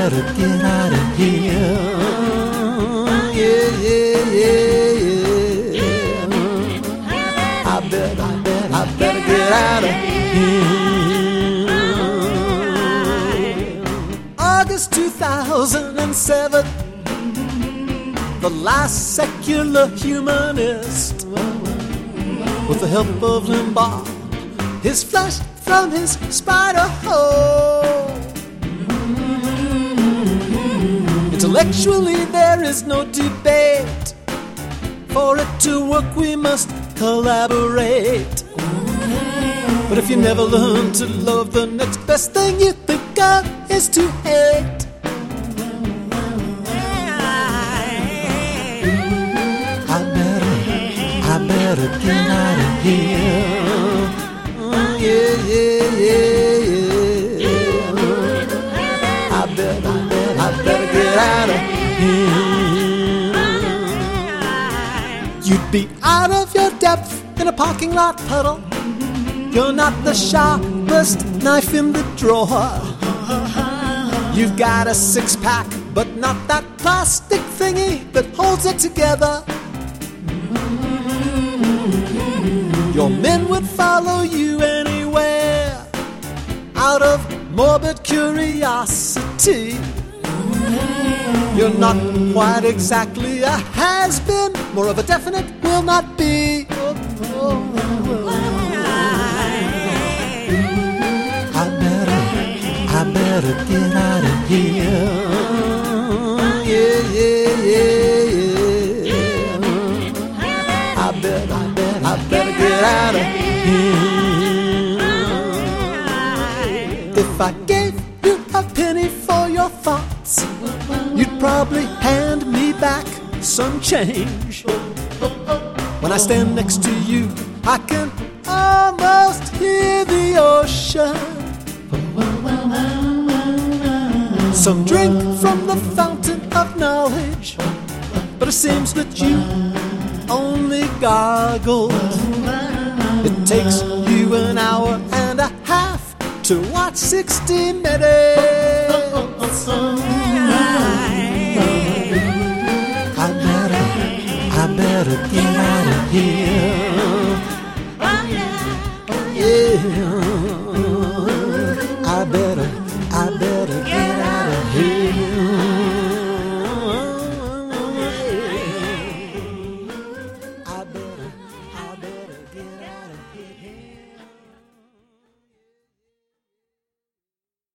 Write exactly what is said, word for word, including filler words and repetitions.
better get out of here. Yeah, yeah, yeah, yeah. I better, I better, I better get out of here. August two thousand seven, the last secular humanist, with the help of Limbaugh, is flushed from his spider hole. Intellectually there is no debate. For it to work we must collaborate. But if you never learn to love, the next best thing you think of is to hate. I better, I better get out of here. Yeah, yeah, yeah, yeah. I better, I better, I better get out of here. You'd be out of your depth in a parking lot puddle. You're not the sharpest knife in the drawer. You've got a six-pack, but not that plastic thingy that holds it together. Your men would follow you anywhere out of morbid curiosity. You're not quite exactly a has-been, more of a definite will not be. I better, I better get out of here. Yeah, yeah, yeah, yeah. I better, I better, I better get out of here. If I gave you a penny for your thoughts, you'd probably hand me back some change. When I stand next to you, I can almost hear the ocean. Some drink from the fountain of knowledge, but it seems that you only gargle. It takes you an hour and a half to watch sixty minutes. I better, I better get out of here. Yeah, I better, I better get out of here. I better, I better get out of here.